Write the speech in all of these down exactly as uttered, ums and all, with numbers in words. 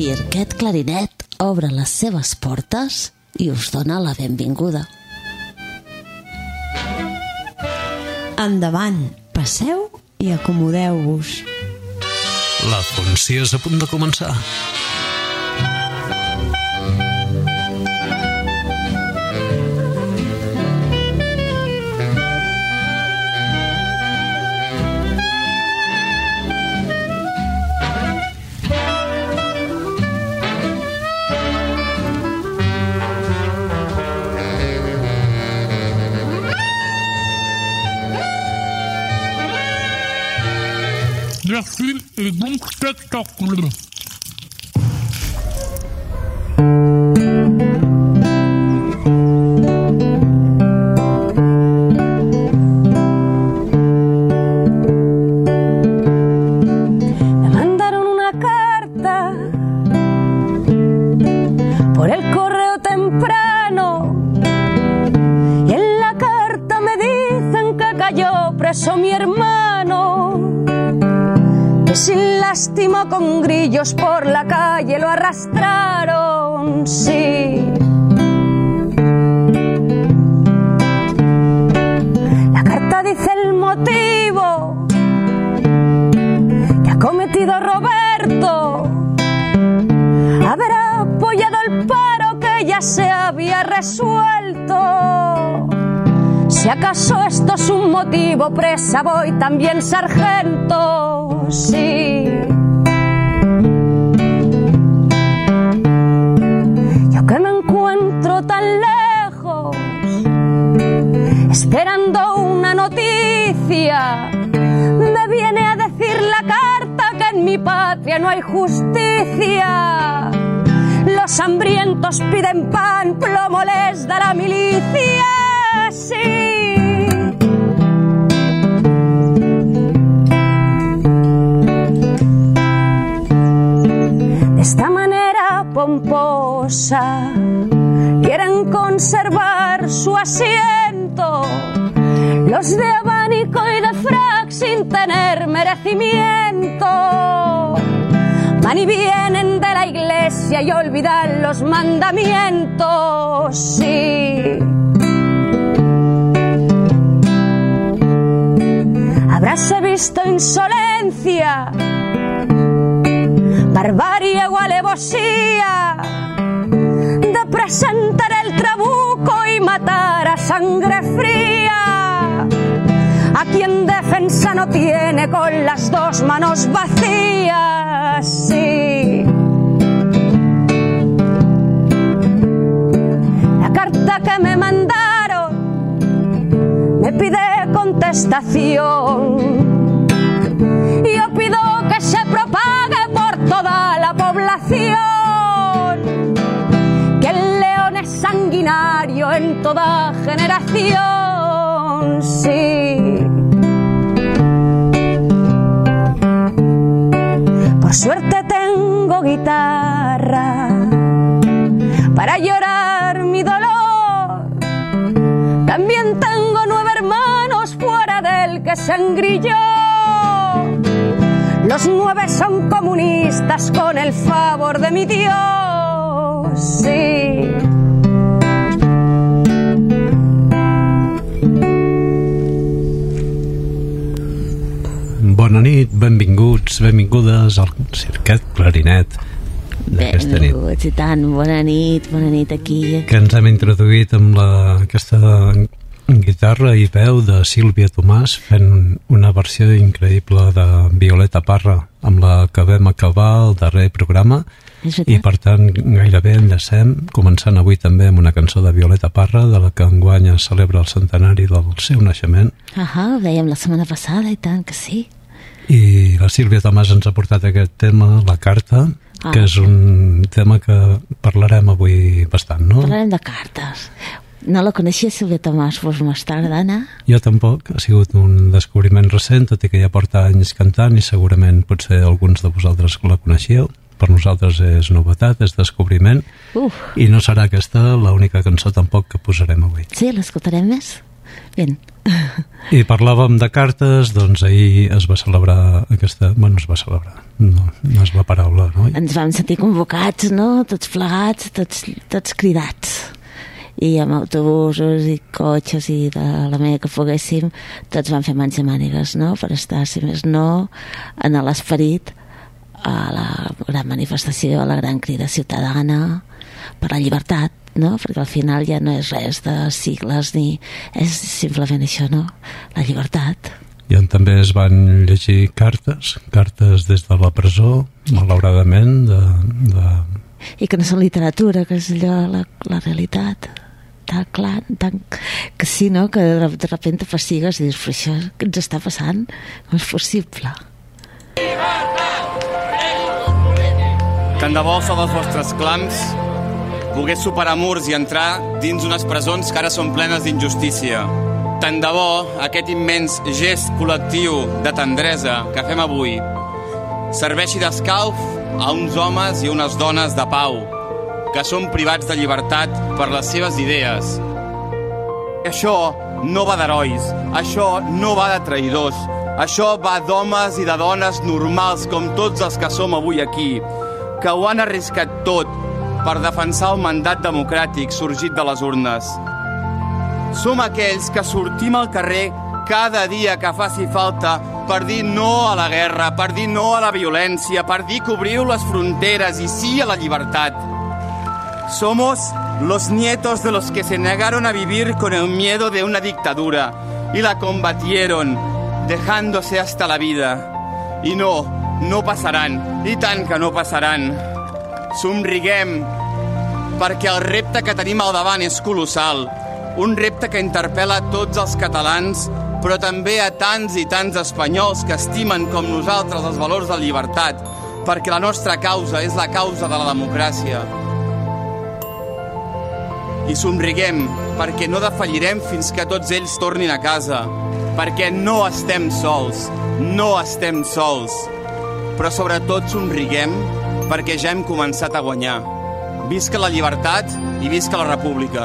Cirquet Clarinet obre les seves portes i us dona la benvinguda. Endavant, passeu i acomodeu-vos. La funció és a punt de començar. Merci et bon spectacle. Me mandaron una carta por el correo temprano y en la carta me dicen que cayó preso mi hermano, que sin lástima con grillos por la calle lo arrastraron, sí. La carta dice el motivo que ha cometido Roberto, haber apoyado el paro que ya se había resuelto. Si acaso esto es un motivo, presa voy también, sargento, sí. Yo que me encuentro tan lejos, esperando una noticia, me viene a decir la carta que en mi patria no hay justicia. Los hambrientos piden pan, plomo les da la milicia. Sí. De esta manera pomposa quieren conservar su asiento los de abanico y de frac sin tener merecimiento. Van y vienen de la iglesia y olvidan los mandamientos, sí. Habráse visto insolencia, barbarie o alevosía de presentar el trabuco y matar a sangre fría a quien defensa no tiene con las dos manos vacías, sí. La carta que me mandaron me pide contestación. Yo pido que se propague por toda la población que el león es sanguinario en toda generación, sí. Por suerte tengo guitarra para llorar mi dolor. También tengo nueve hermanos fuera del que se engrilló. Los nueve son comunistas con el favor de mi Dios, sí. Bona nit, benvinguts, benvingudes al Cirquet Clarinet d'aquesta nit. Benvinguts i tant, bona nit, bona nit aquí. Que ens hem introduït amb la, aquesta guitarra i veu de Sílvia Tomàs fent una versió increïble de Violeta Parra amb la que vam acabar el darrer programa i per tant gairebé endecem començant avui també amb una cançó de Violeta Parra de la que enguany es celebra el centenari del seu naixement. Ahà, ho dèiem la setmana passada i tant que sí. I la Sílvia Tomàs ens ha portat aquest tema, La carta, ah. que és un tema que parlarem avui bastant, no? Parlarem de cartes. No la coneixia, Sílvia Tomàs, fos més tard, Anna? Jo tampoc, ha sigut un descobriment recent, tot i que ja porta anys cantant i segurament potser alguns de vosaltres la coneixeu. Per nosaltres és novetat, és descobriment. Uf. I no serà aquesta l'única cançó tampoc que posarem avui. Sí, l'escoltarem més? Ben. I parlàvem de cartes, doncs ahir es va celebrar aquesta... Bueno, es va celebrar, no, no és la paraula, no? Ens vam sentir convocats, no? Tots plegats, tots, tots cridats. I amb autobusos i cotxes i de la manera que poguéssim, tots vam fer mans i mànigues, no? Per estar, si més no, en l'esperit a la gran manifestació, a la gran crida ciutadana per la llibertat, no? Perquè al final ja no és res de sigles ni... és simplement això, no? La llibertat. I on també es van llegir cartes, cartes des de la presó, malauradament, de... de... I que no són literatura, que és allò la, la realitat. Tan clar, tan... que sí, no? Que de, de repente fastigues i dius, però això què ens està passant? Com és possible? Tant de bo són els vostres clams pogués superar murs i entrar dins unes presons que ara són plenes d'injustícia. Tant de bo aquest immens gest col·lectiu de tendresa que fem avui serveixi d'escalf a uns homes i unes dones de pau que són privats de llibertat per les seves idees. Això no va d'herois, això no va de traïdors, això va d'homes i de dones normals com tots els que som avui aquí, que ho han arriscat tot per defensar el mandat democràtic sorgit de les urnes. Som aquells que sortim al carrer cada dia que faci falta per dir no a la guerra, per dir no a la violència, per dir que obriu les fronteres i sí a la llibertat. Somos los nietos de los que se negaron a vivir con el miedo de una dictadura y la combatieron, dejándose hasta la vida. I no, no passaran, i tant que no passaran. Somriguem, perquè el repte que tenim al davant és colossal, un repte que interpel·la tots els catalans, però també a tants i tants espanyols que estimen com nosaltres els valors de llibertat, perquè la nostra causa és la causa de la democràcia. I somriguem, perquè no defallirem fins que tots ells tornin a casa, perquè no estem sols, no estem sols. Però sobretot somriguem perquè ja hem començat a guanyar. Visca la llibertat i visca la república.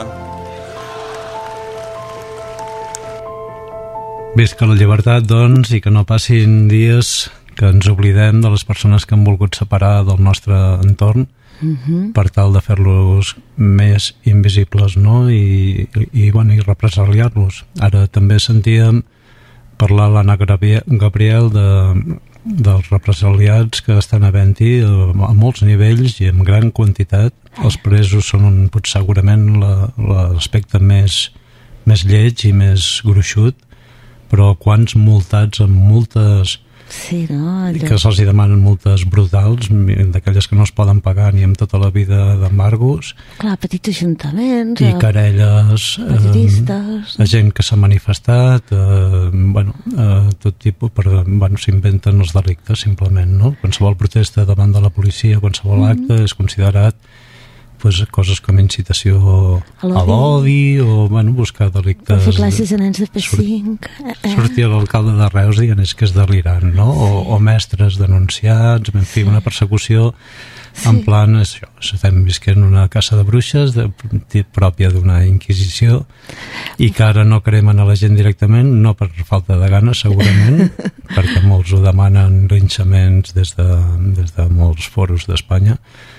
Visca la llibertat, doncs, i que no passin dies que ens oblidem de les persones que han volgut separar del nostre entorn, uh-huh. per tal de fer-los més invisibles, no? I, i, bueno, i represaliar-los. Ara també sentíem parlar l'Anna Gabriel de, dels represaliats que estan havent-hi a, a molts nivells i en gran quantitat. Els presos són potser segurament l'aspecte més, més lleig i més gruixut, però quants multats amb multes sí, no? i que se'ls demanen multes brutals, d'aquelles que no es poden pagar ni amb tota la vida d'embargos. Clar, petits ajuntaments, i querelles periodistes, eh, gent que s'ha manifestat, eh, bueno, eh, tot tipus, però bueno, s'inventen els delictes simplement, no? Qualsevol protesta davant de la policia, qualsevol mm-hmm. acte és considerat pues, coses com incitació a l'odi o bueno, buscar delictes. Per fer classes a nens de P cinc. Surt, eh. Sortia l'alcalde de Reus dient és que és delirant, no? O, o mestres denunciats, en fi, sí. Una persecució sí. En plan, això, estem visquent una caça de bruixes de, de, pròpia d'una inquisició i que ara no cremen a la gent directament, no per falta de gana segurament, perquè molts ho demanen linxaments des de, des de molts foros d'Espanya,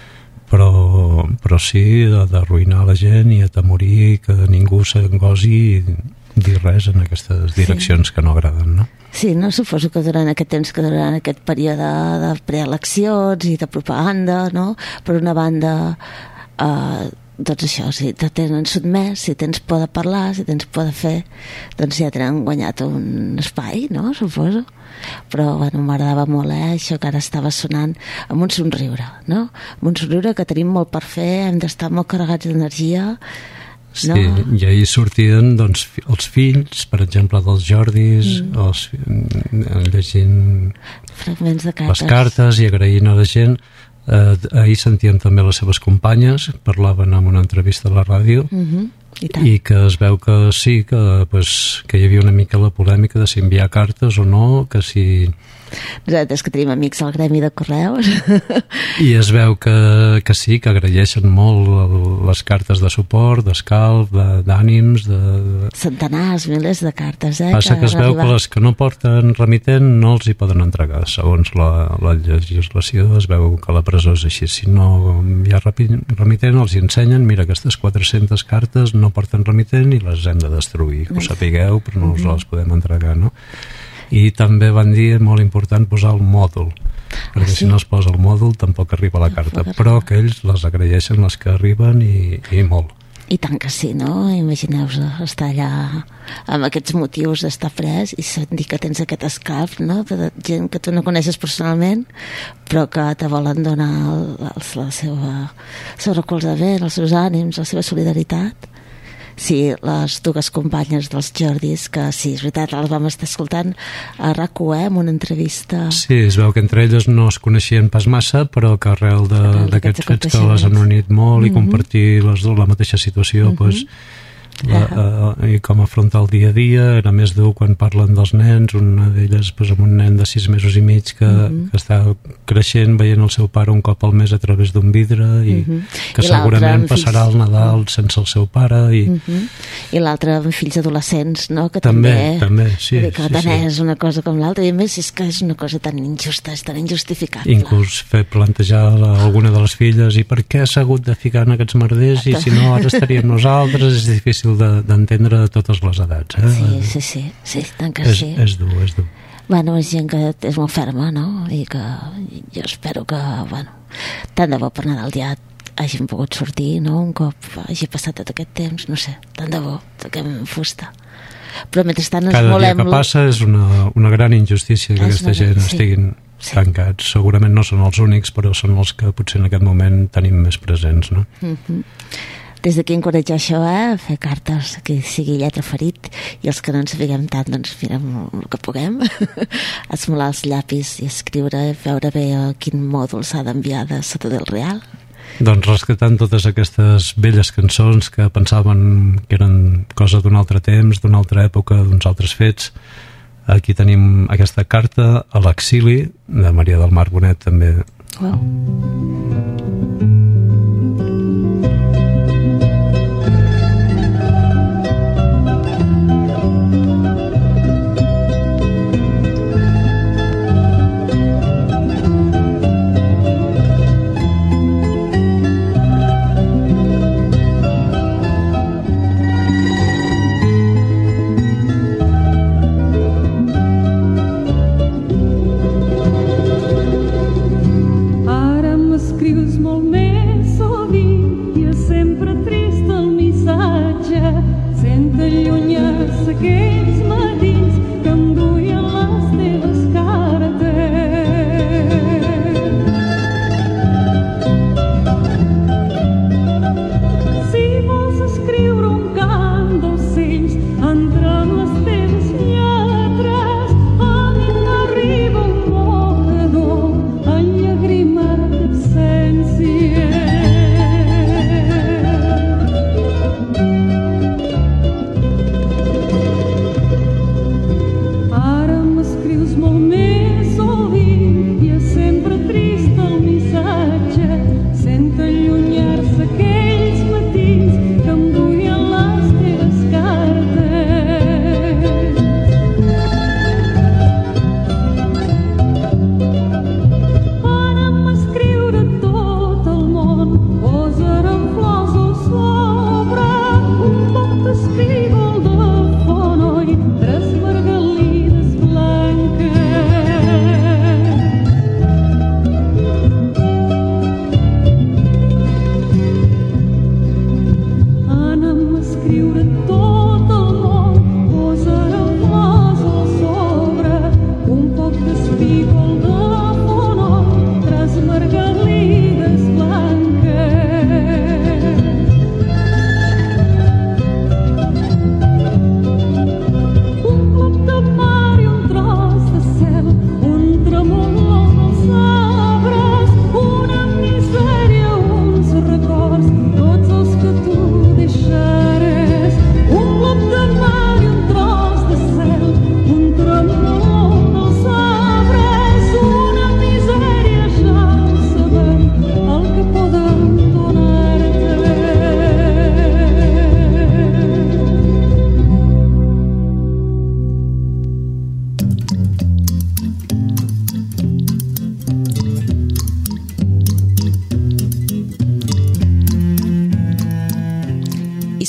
però, però sí d'arruïnar la gent i atemorir que ningú s'engosi dir res en aquestes direccions sí. Que no agraden, no? Sí, no? Suposo que durant aquest temps, que durant aquest període de preeleccions i de propaganda, no? Per una banda, eh, doncs això, si te tenen sotmès, si tens por de parlar, si tens por de fer, doncs ja tenen guanyat un espai, no? Suposo. Però bueno, m'agradava molt eh, això que ara estava sonant amb un somriure, no? Amb un somriure que tenim molt per fer, hem d'estar molt carregats d'energia, sí, no? I ahir sortien doncs, els fills, per exemple dels Jordis mm. els, llegint fragments de cartes. Les cartes i agraint a la gent. Eh, ahir sentíem també les seves companyes, parlaven en una entrevista a la ràdio mm-hmm. I, i que es veu que sí, que, pues, que hi havia una mica la polèmica de si enviar cartes o no, que si Nosaltres que tenim amics al gremi de correus. I es veu que, que sí, que agraeixen molt les cartes de suport, d'escalf, d'ànims, de, de... Centenars, milers de cartes, eh? Passa que, que es veu arribat. que les que no porten remitent no els hi poden entregar. Segons la, la legislació es veu que la presó és així. Si no hi ha remitent, els hi ensenyen, mira, aquestes quatre-centes cartes no porten remitent i les hem de destruir. Que ho sapigueu, però no us les podem entregar, no? I també van dir, molt important, posar el mòdul, perquè ah, sí? si no es posa el mòdul tampoc arriba la carta, però que ells les agraeixen les que arriben i, i molt. I tant que sí, no? Imagineu-vos estar allà amb aquests motius d'estar pres i sentir que tens aquest escalf, no? De gent que tu no coneixes personalment, però que te volen donar el, el, la seva, el seu recolzament, els seus ànims, la seva solidaritat. Sí, les dues companyes dels Jordis, que sí, és veritat, les vam estar escoltant a RAC u, eh, en una entrevista. Sí, es veu que entre elles no es coneixien pas massa, però que arrel d'aquests fets que les han unit molt mm-hmm. i compartir les dues la mateixa situació, mm-hmm. pues, la, uh, i com afrontar el dia a dia. Era més dur quan parlen dels nens, una d'elles pues, amb un nen de sis mesos i mig que, mm-hmm. que està creixent veient el seu pare un cop al mes a través d'un vidre i mm-hmm. que I segurament passarà el Nadal mm-hmm. sense el seu pare i, mm-hmm. i l'altre amb fills adolescents, no? Que també, també, també sí, que sí, tant sí. és una cosa com l'altra i a més és que és una cosa tan injusta, és tan injustificable. Inclús fer plantejar a alguna de les filles i per què s'ha hagut de ficar en aquests merders i si no ara estaríem nosaltres. És difícil d'entendre de, de totes les edats, eh? Sí, sí, sí, sí, tant que és, sí. És dur, és dur. Bueno, és gent que és molt ferma, no? I que jo espero que, bueno, tant de bo per Nadal ja hagin pogut sortir, no? Un cop hagi passat tot aquest temps, no sé, tant de bo, toquem fusta. Però mentrestant ens Cada volem... dia que passa és una, una gran injustícia que és aquesta una... gent sí. estiguin sí. tancats. Segurament no són els únics, però són els que potser en aquest moment tenim més presents, no? Mm-hmm. Des d'aquí encoratjar això, eh? A fer cartes que sigui lletra ferit i els que no en sapiguem tant, doncs mirem el que puguem esmolar els llapis i escriure, veure bé a quin mòdul s'ha d'enviar de sota del real. Doncs rescatant totes aquestes velles cançons que pensaven que eren cosa d'un altre temps, d'una altra època, d'uns altres fets, aquí tenim aquesta carta a l'exili de Maria del Mar Bonet també. Wow. Ara m'escrius molt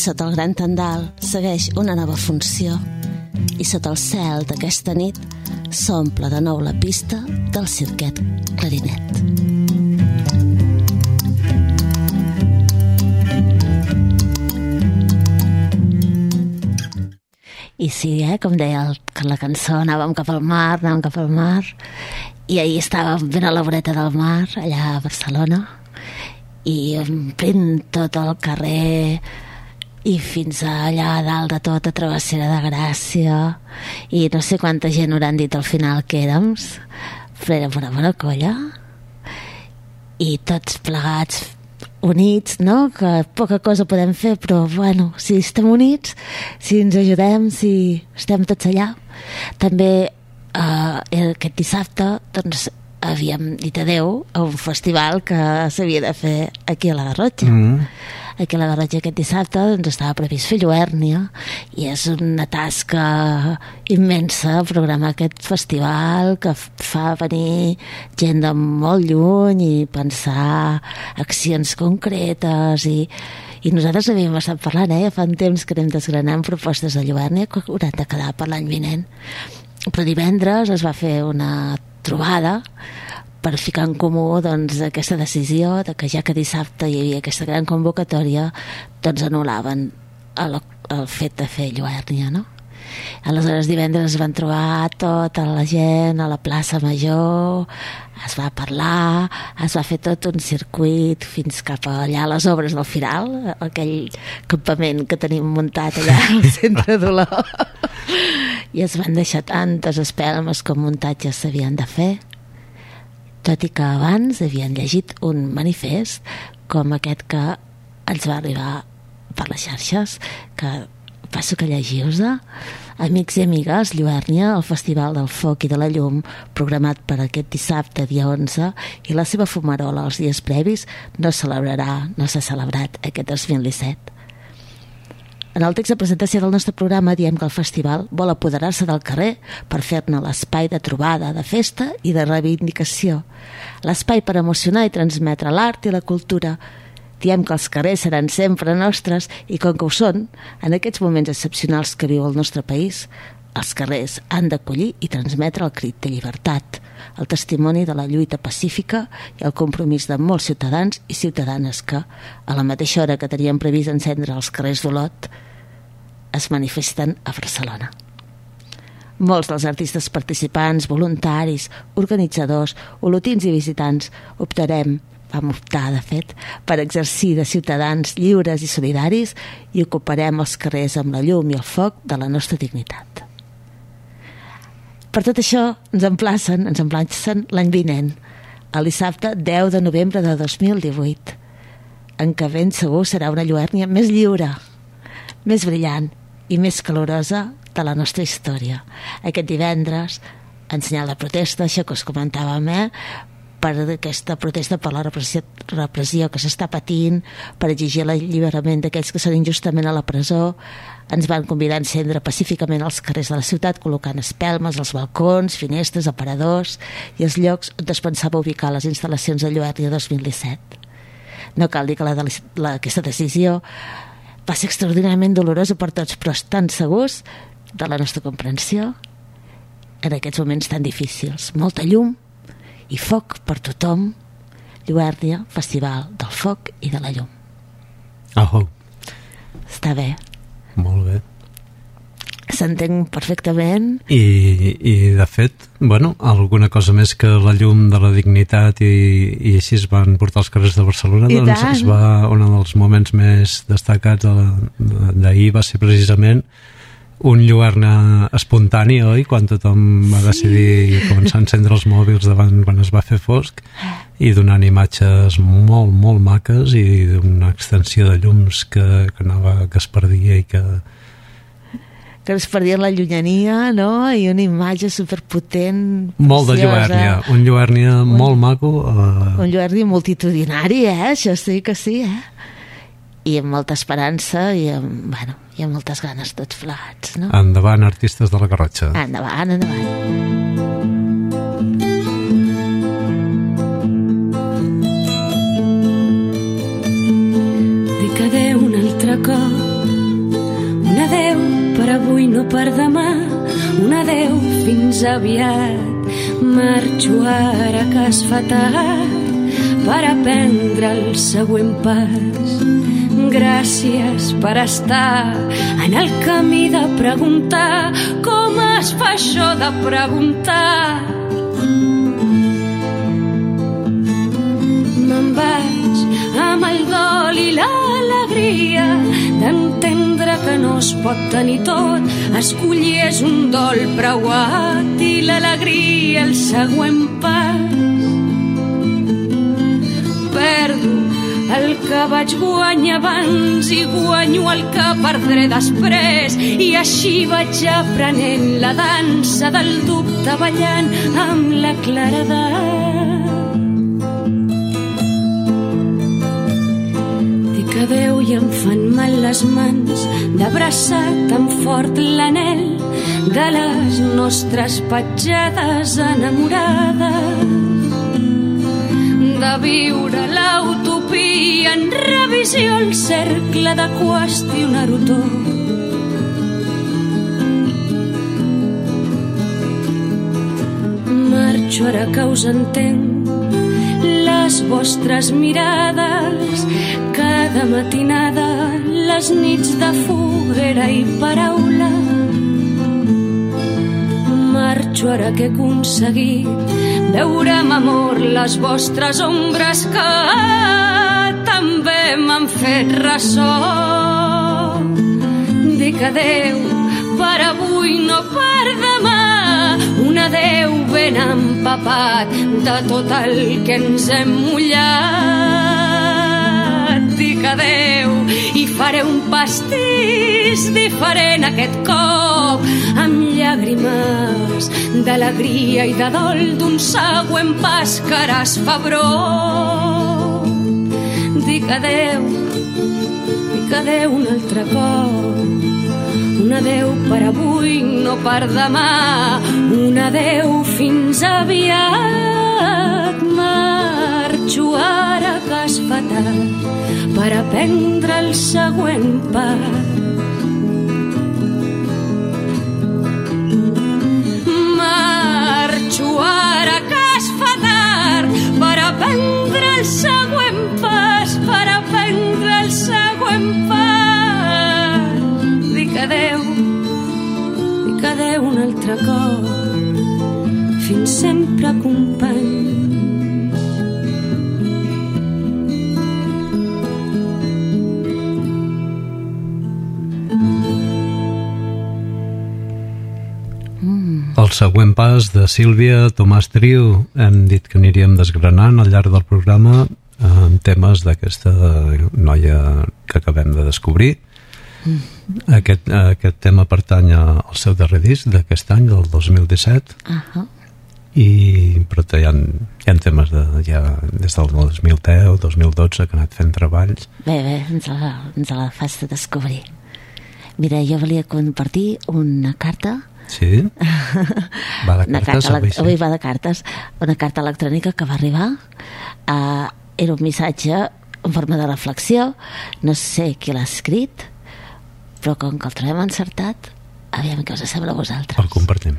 sota el gran tendal segueix una nova funció i sota el cel d'aquesta nit s'omple de nou la pista del cirquet clarinet. I sí, eh, com deia el, que la cançó, anàvem cap al mar, anàvem cap al mar, i ahir estàvem ben a la voreta del mar, allà a Barcelona, i omplint tot el carrer i fins allà a dalt de tot a Travessera de Gràcia, i no sé quanta gent hauran dit al final que érem, però érem una bona colla, i tots plegats units, no? Que poca cosa podem fer, però bueno, si estem units, si ens ajudem, si estem tots allà. També eh, aquest dissabte doncs havíem dit adeu a un festival que s'havia de fer aquí a la Garrotxa. Mm. Aquí a la Garrotxa aquest dissabte doncs, estava previst fer Lluèrnia, i és una tasca immensa programar aquest festival que fa venir gent de molt lluny i pensar accions concretes, i, i nosaltres havíem estat parlant, eh? Fa un temps que anem desgranant propostes de Lluèrnia que hauran de quedar per l'any vinent, però divendres es va fer una trobada per ficar en comú doncs, aquesta decisió de que ja que dissabte hi havia aquesta gran convocatòria, doncs anul·laven el, el fet de fer Lluèrnia, no? Aleshores divendres es van trobar tota la gent a la plaça Major, es va parlar, es va fer tot un circuit fins cap allà a les obres del Firal, aquell campament que tenim muntat allà al centre d'Olor, i es van deixar tantes espelmes com muntatges s'havien de fer, tot i que abans havien llegit un manifest com aquest que ens va arribar per les xarxes, que passo que llegiu-se. Amics i amigues, Lluèrnia, el Festival del Foc i de la Llum, programat per aquest dissabte, dia onze, i la seva fumarola els dies previs, no celebrarà, no s'ha celebrat aquest dos mil disset. En el text de presentació del nostre programa diem que el festival vol apoderar-se del carrer per fer-ne l'espai de trobada, de festa i de reivindicació. L'espai per emocionar i transmetre l'art i la cultura. Diem que els carrers seran sempre nostres i com que ho són, en aquests moments excepcionals que viu el nostre país, els carrers han d'acollir i transmetre el crit de llibertat, el testimoni de la lluita pacífica i el compromís de molts ciutadans i ciutadanes que, a la mateixa hora que tenien previst encendre els carrers d'Olot, es manifesten a Barcelona. Molts dels artistes participants, voluntaris, organitzadors, olotins i visitants optarem, vam optar de fet, per exercir de ciutadans lliures i solidaris i ocuparem els carrers amb la llum i el foc de la nostra dignitat. Per tot això ens emplacen, ens emplacen l'any vinent, el dissabte deu de novembre de dos mil divuit, en què ben segur serà una Lluèrnia més lliure, més brillant i més calorosa de la nostra història. Aquest divendres, en senyal de protesta, això que us comentàvem, eh? per aquesta protesta per la repressió, repressió que s'està patint, per exigir l'alliberament d'aquells que són injustament a la presó, ens van convidar a encendre pacíficament els carrers de la ciutat, col·locant espelmes als balcons, finestres, aparadors i els llocs on es pensava ubicar les instal·lacions de Lluèrnia dos mil disset. No cal dir que la, la, aquesta decisió va ser extraordinàriament dolorosa per tots, però estan segurs de la nostra comprensió en aquests moments tan difícils. Molta llum i foc per tothom. Lluèrnia, Festival del Foc i de la Llum. Oh. Està bé. Molt bé. S'entén perfectament. I, i de fet, bueno, alguna cosa més que la llum de la dignitat i, i així es van portar als carrers de Barcelona, I doncs tant. Es va, un dels moments més destacats d'ahir va ser precisament un Lluèrnia espontani, oi? Quan tothom va decidir començar a encendre els mòbils davant quan es va fer fosc i donant imatges molt, molt maques i d'una extensió de llums que, que anava, que es perdia i que que es perdia la llunyania, no? I una imatge superpotent, molt de Lluèrnia, un Lluèrnia un, molt maco, uh... un Lluèrnia multitudinari, eh? Això sí que sí, eh? I amb molta esperança i amb, bueno, i amb moltes ganes tots plegats, no? Endavant, artistes de la Garrotxa. Endavant, endavant. Dic adeu un altre cop per avui, no per demà, un adeu fins aviat. Marxo ara que es fa tard per aprendre el següent pas. Gràcies per estar en el camí de preguntar com es fa això de preguntar. Me'n vaig amb el dol i l'alegria d'entendre que no es pot tenir tot. Escollir és un dol preuat i l'alegria el següent pas. Perdo el que vaig guanyar abans i guanyo el que perdré després, i així vaig aprenent la dansa del dubte ballant amb la claredat. Dic adeu i em fan mal les mans d'abraçar tan fort l'anhel de les nostres petjades enamorades, de viure l'utopia en revisió, el cercle de qüestionar-ho tot. Marxo ara que us entenc, les vostres mirades, cada matinada, les nits de foguera i paraula. Marxo ara que he aconseguit veure amb amor les vostres ombres que també m'han fet ressò. Dic adeu per avui, no per demà, un adeu ben empapat de tot el que ens hem mullat. Dic adeu i faré un pastís diferent aquest cop, amb llàgrimes d'alegria i de dol d'un següent pas que ara es fa brot. Dic adeu, dic adeu un altre cop, un adeu per avui, no per demà, un adeu fins aviat. Marxo ara que es fa tard per aprendre el següent pas. Marxo ara que es fa tard per aprendre el següent pas, per aprendre el següent pas. Dic adeu, dic adeu un altre cop, fins sempre companys. El següent pas de Sílvia Tomàs Trio. Hem dit que aniríem desgranant al llarg del programa amb temes d'aquesta noia que acabem de descobrir. Mm. Aquest, aquest tema pertany al seu darrer disc d'aquest any, del dos mil disset. Uh-huh. I, però hi ha, hi ha temes de, ja, des del dos mil deu, dos mil dotze, que han anat fent treballs. Bé, bé, ens la, ens la fas de descobrir. Mira, jo volia compartir una carta. Sí? Va de cartes, avui, sí. Avui va de cartes. Una carta electrònica que va arribar. Uh, era un missatge en forma de reflexió. No sé qui l'ha escrit, però com que el trobem encertat, aviam què us sembla a vosaltres. El compartim.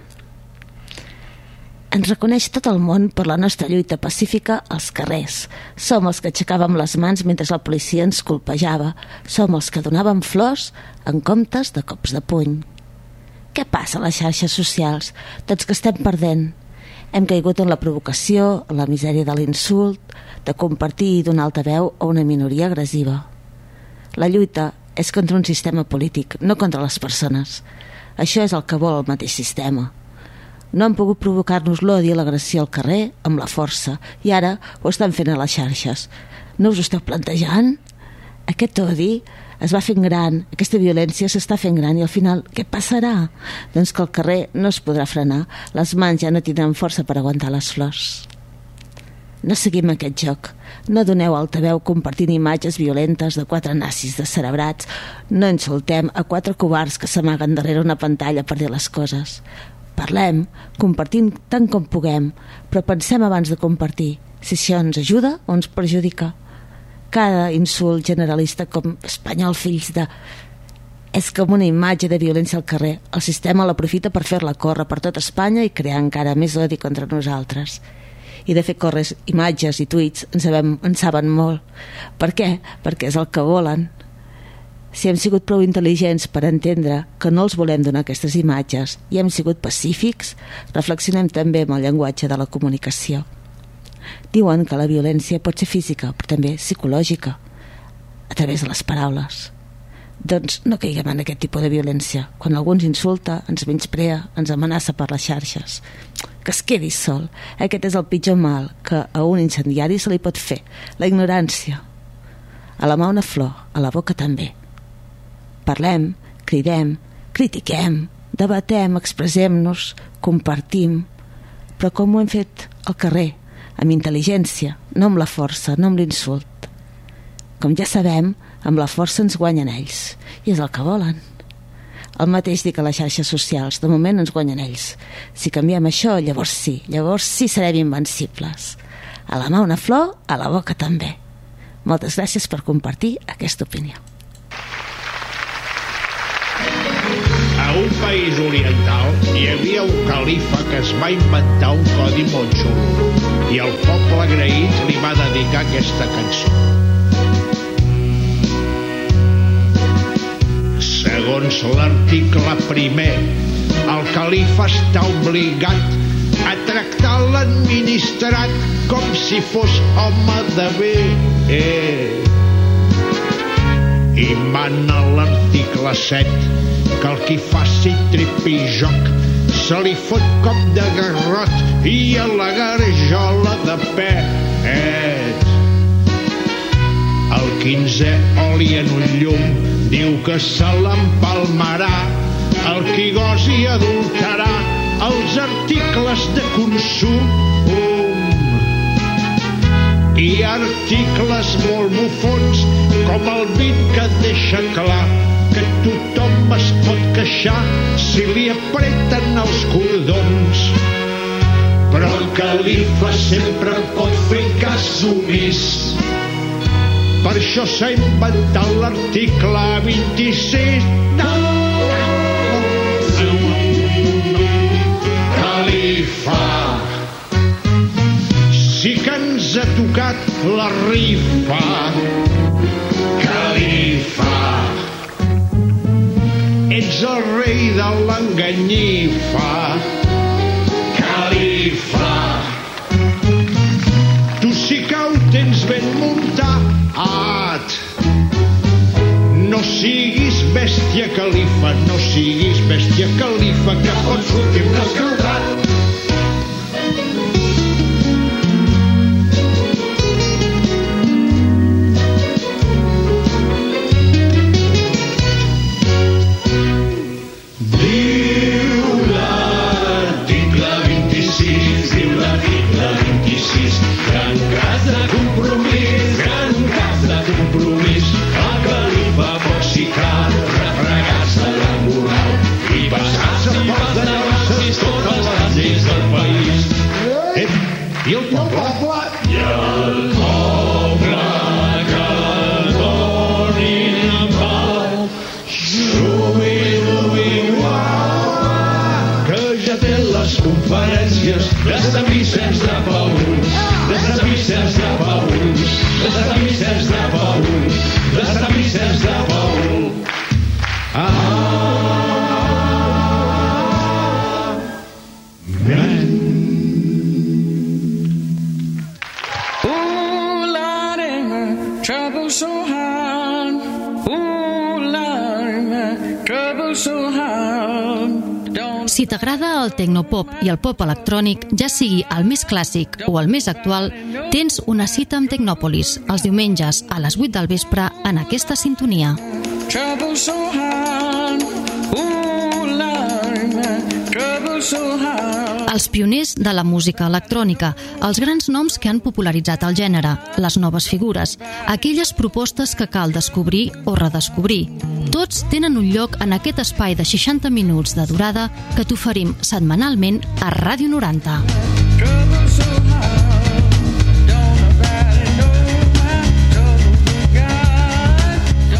Ens reconeix tot el món per la nostra lluita pacífica als carrers. Som els que aixecàvem les mans mentre la policia ens colpejava. Som els que donàvem flors en comptes de cops de puny. Què passa a les xarxes socials? Tots que estem perdent. Hem caigut en la provocació, en la misèria de l'insult, de compartir i donar altaveu a una minoria agressiva. La lluita és contra un sistema polític, no contra les persones. Això és el que vol el mateix sistema. No han pogut provocar-nos l'odi i l'agressió al carrer amb la força, i ara ho estan fent a les xarxes. No us ho esteu plantejant? Aquest odi es va fent gran, aquesta violència s'està fent gran, i al final què passarà? Doncs que al carrer no es podrà frenar, les mans ja no tindran força per aguantar les flors. No seguim aquest joc, no doneu altaveu compartint imatges violentes de quatre nazis descerebrats, no insultem a quatre covards que s'amaguen darrere una pantalla per dir les coses. Parlem, compartim tant com puguem, però pensem abans de compartir, si això ens ajuda o ens perjudica. Cada insult generalista com espanyol fills de... És com una imatge de violència al carrer. El sistema l'aprofita per fer-la córrer per tot Espanya i crear encara més odi contra nosaltres. I de fer córrer imatges i tuits en, sabem, en saben molt. Per què? Perquè és el que volen. Si hem sigut prou intel·ligents per entendre que no els volem donar aquestes imatges i hem sigut pacífics, reflexionem també amb el llenguatge de la comunicació. Diuen que la violència pot ser física, però també psicològica, a través de les paraules. Doncs no caiguem en aquest tipus de violència. Quan algú ens insulta, ens menysprea, ens amenaça per les xarxes, que es quedi sol. Aquest és el pitjor mal que a un incendiari se li pot fer, la ignorància. A la mà una flor, a la boca també. Parlem, cridem, critiquem, debatem, expressem-nos, compartim, però com ho hem fet al carrer, amb intel·ligència, no amb la força, no amb l'insult. Com ja sabem, amb la força ens guanyen ells, i és el que volen. El mateix dic a les xarxes socials, de moment ens guanyen ells. Si canviem això, llavors sí, llavors sí serem invencibles. A la mà una flor, a la boca també. Moltes gràcies per compartir aquesta opinió. A un país oriental hi havia un califa que es va inventar un codi molt xulo i el poble agraït li va dedicar aquesta cançó. Segons l'article primer, el califa està obligat a tractar l'administrat com si fos home de bé. Eh. I mana l'article set que el qui faci tripijoc se li fot cop de garrot i a la garjola de pet. El quinzè oli en un llum diu que se l'empalmarà el qui gosi adulterà els articles de consum. Hi ha articles molt bufons com el vint que deixa clar que tothom es pot queixar si li apreten els cordons. Però el califa sempre pot fer cas omís. Per això s'ha inventat l'article vint-i-sis. Califa, sí que ens ha tocat la rifa. Califa, ets el rei de l'enganyifa. Califa, tu sí que ho tens ben muntat. No siguis bèstia califa, no siguis bèstia califa, que pots sortir-ne escaldat. I el poble, i el poble que donin en pau, que ja té les conferències de Sant Vicenç de Paül, de Sant Vicenç de Paül, de Sant Vicenç de Paül, de Sant Vicenç de Paül. Ah, Si t'agrada el tecnopop i el pop electrònic, ja sigui el més clàssic o el més actual, tens una cita amb Tecnòpolis els diumenges a les vuit del vespre en aquesta sintonia. Els pioners de la música electrònica, els grans noms que han popularitzat el gènere, les noves figures, aquelles propostes que cal descobrir o redescobrir. Tots tenen un lloc en aquest espai de seixanta minuts de durada que t'oferim setmanalment a Ràdio noranta.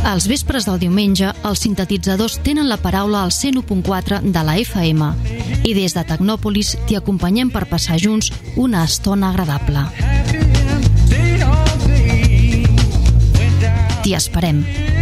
Als vespres del diumenge, els sintetitzadors tenen la paraula al cent u punt quatre de la F M i des de Tecnòpolis t'hi acompanyem per passar junts una estona agradable. T'hi esperem.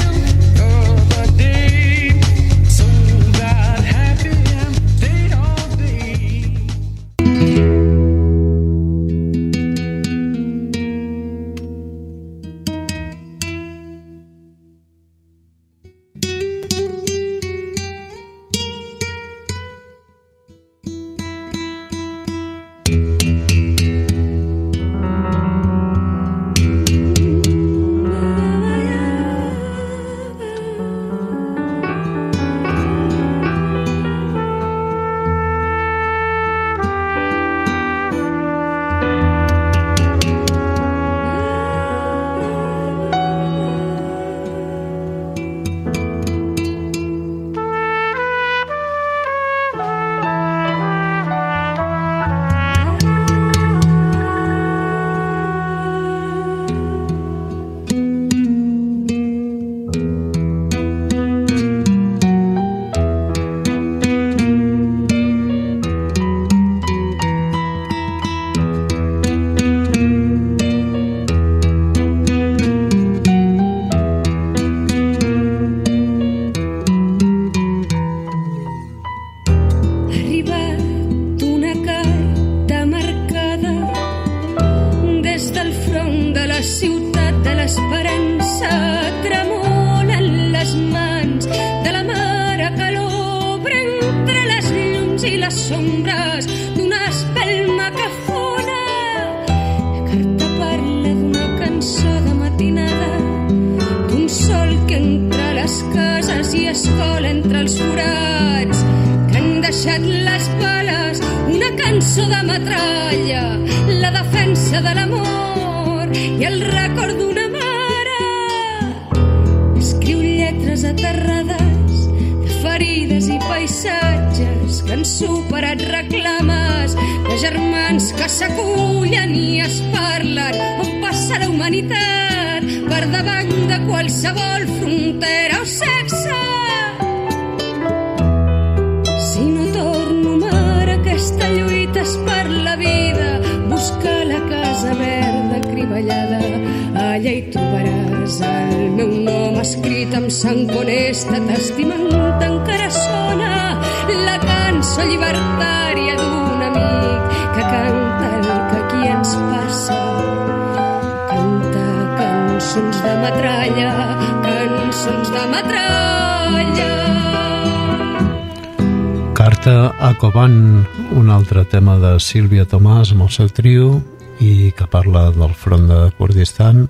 Carta a Koban, un altre tema de Sílvia Tomàs amb el seu trio i que parla del front de Kurdistan,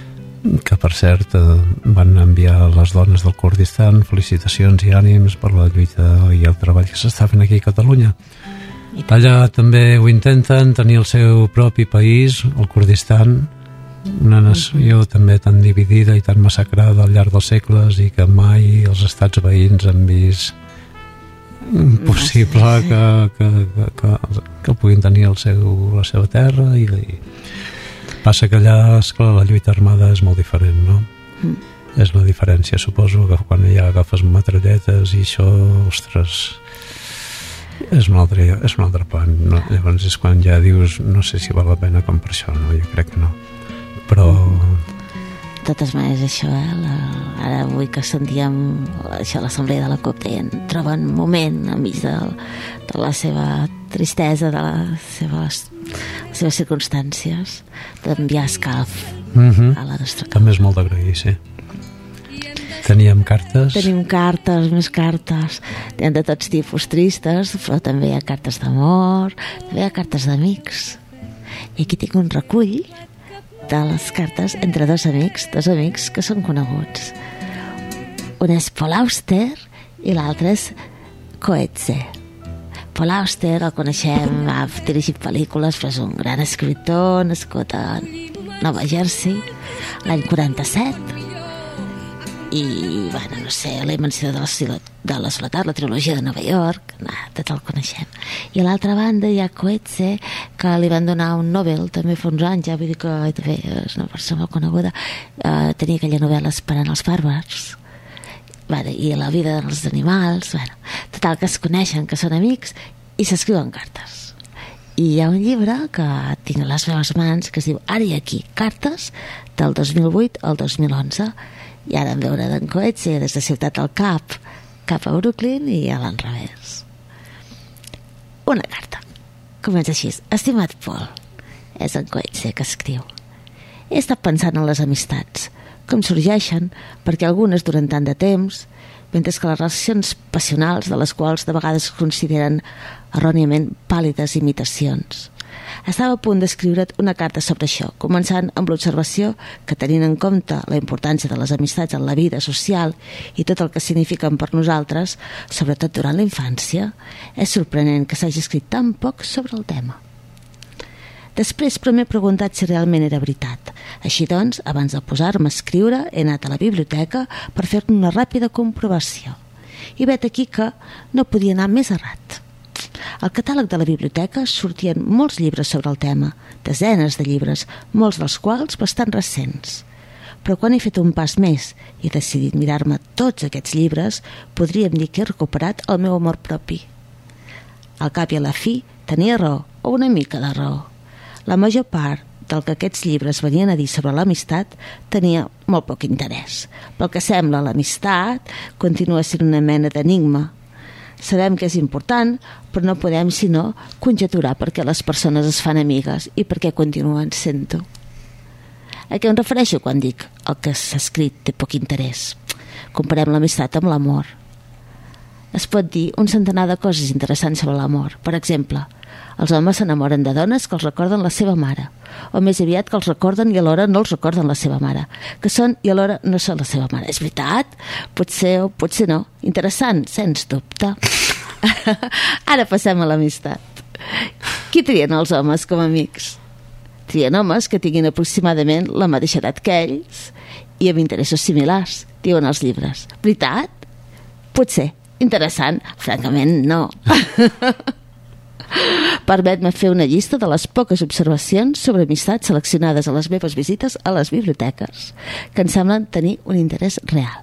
que per cert van enviar a les dones del Kurdistan felicitacions i ànims per la lluita i el treball que s'està fent aquí a Catalunya. Allà també ho intenten, tenir el seu propi país, el Kurdistan, una nació també tan dividida i tan massacrada al llarg dels segles i que mai els estats veïns han vist possible que, que, que, que puguin tenir el seu, la seva terra i, i passa que allà, esclar, la lluita armada és molt diferent, no? Mm. És la diferència, suposo, que quan ja agafes metralletes i això, ostres, és un altre, és un altre pan, no? Llavors és quan ja dius, no sé si val la pena com per això, no? Jo crec que no, però de totes maneres això, eh? la, ara avui que sentíem això a l'assemblea de la COP deien, troben moment enmig de, de la seva tristesa, de les seves, les seves circumstàncies, d'enviar escalf mm-hmm. a la nostra també és molt d'agrair, sí. Teníem cartes? Tenim cartes, més cartes. Tenim de tots tipus tristes, però també hi ha cartes d'amor, també hi ha cartes d'amics. I aquí tinc un recull de les cartes entre dos amics, dos amics que són coneguts. Un és Paul Auster i l'altre és Coetze. Paul Auster el coneixem, ha dirigit pel·lícules, però és un gran escriptor, nascut a Nova Jersey l'any quaranta-set, i, bueno, no sé, la invenció de la de La soledat, la trilogia de Nova York, nah, tot el coneixem. I a l'altra banda hi ha Coetzee, que li van donar un Nobel també fa uns anys, ja vull dir que també és una persona molt coneguda, eh, tenia aquella novel·la Esperant els bàrbars, vale, i La vida dels animals, bueno, total, que es coneixen, que són amics i s'escriuen cartes. I hi ha un llibre que tinc a les meves mans que es diu Ara i aquí, cartes del dos mil vuit al dos mil onze, i ara en veure d'en Coetzee des de Ciutat al Cap cap a Brooklyn i a l'enrevés. Una carta. Comença així. Estimat Paul, és en Coetzee que escriu. He estat pensant en les amistats, com sorgeixen, perquè algunes duren tant de temps, mentre que les relacions passionals, de les quals de vegades es consideren erròniament pàl·lides imitacions. Estava a punt d'escriure't una carta sobre això, començant amb l'observació que, tenint en compte la importància de les amistats en la vida social i tot el que signifiquen per nosaltres, sobretot durant la infància, és sorprenent que s'hagi escrit tan poc sobre el tema. Després, però, m'he preguntat si realment era veritat. Així doncs, abans de posar-me a escriure, he anat a la biblioteca per fer-ne una ràpida comprovació. I vet aquí que no podia anar més errat. Al catàleg de la biblioteca sortien molts llibres sobre el tema, desenes de llibres, molts dels quals bastant recents. Però quan he fet un pas més i he decidit mirar-me tots aquests llibres, podríem dir que he recuperat el meu amor propi. Al cap i a la fi, tenia raó, o una mica de raó. La major part del que aquests llibres venien a dir sobre l'amistat tenia molt poc interès. Pel que sembla, l'amistat continua sent una mena d'enigma. Sabem que és important, però no podem sinó conjecturar per què les persones es fan amigues i per què continuen sent-ho. A què em refereixo quan dic el que s'ha escrit té poc interès? Comparem l'amistat amb l'amor. Es pot dir un centenar de coses interessants sobre l'amor. Per exemple, els homes s'enamoren de dones que els recorden la seva mare, o més aviat que els recorden i alhora no els recorden la seva mare, que són i alhora no són la seva mare. És veritat? Potser o potser no. Interessant, sens dubte. Ara passem a l'amistat. Qui trien els homes com a amics? Trien homes que tinguin aproximadament la mateixa edat que ells i amb interessos similars, diuen els llibres. Veritat? Potser. Interessant. Francament, no. Permet-me fer una llista de les poques observacions sobre amistats seleccionades a les meves visites a les biblioteques, que em semblen tenir un interès real.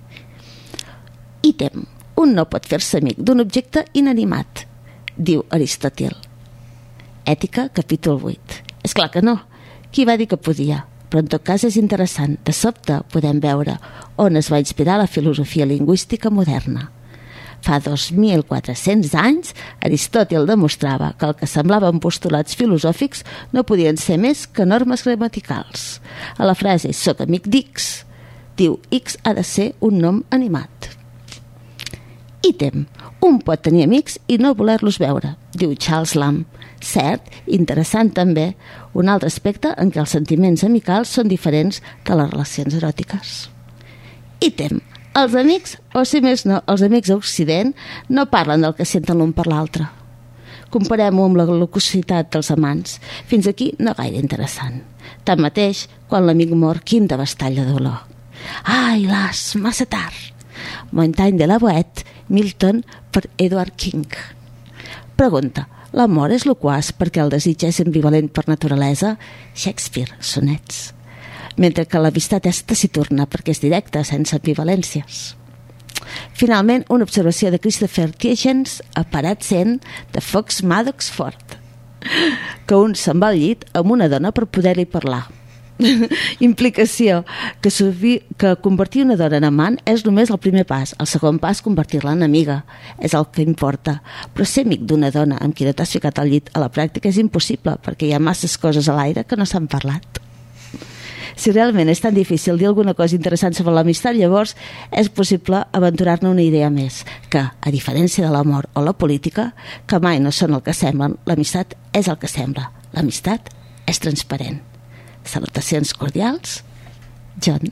Ítem. Un no pot fer-se amic d'un objecte inanimat, diu Aristòtil. Ètica, capítol vuit. És clar que no. Qui va dir que podia? Però en tot cas és interessant. De sobte podem veure on es va inspirar la filosofia lingüística moderna. Fa dos mil quatre-cents anys, Aristòtil demostrava que el que semblaven postulats filosòfics no podien ser més que normes gramaticals. A la frase «soc amic d'X», diu «X ha de ser un nom animat». Ítem. Un pot tenir amics i no voler-los veure, diu Charles Lamb. Cert, interessant també, un altre aspecte en què els sentiments amicals són diferents de les relacions eròtiques. Ítem. Els amics, o si més no, els amics a Occident, no parlen del que senten l'un per l'altre. Comparem-ho amb la locositat dels amants. Fins aquí no gaire interessant. Tanmateix, quan l'amic mor, quin devastall de dolor. Ai, las, massa tard. Montaigne de la Boette, Milton per Edward King. Pregunta. L'amor és loquaç perquè el desig és ambivalent per naturalesa? Shakespeare, sonets. Mentre que l'amistat és taciturna perquè és directa, sense ambivalències. Finalment, una observació de Christopher Tietjens a Parat cent de Fox Maddox Ford, que un se'n va al llit amb una dona per poder-li parlar. Implicació que, subir, que convertir una dona en amant és només el primer pas. El segon pas, convertir-la en amiga, és el que importa. Però ser amic d'una dona amb qui no t'has ficat al llit a la pràctica és impossible, perquè hi ha masses coses a l'aire que no s'han parlat. Si realment és tan difícil dir alguna cosa interessant sobre l'amistat, llavors és possible aventurar-ne una idea més, que, a diferència de l'amor o la política, que mai no són el que semblen, l'amistat és el que sembla. L'amistat és transparent. Salutacions cordials, John.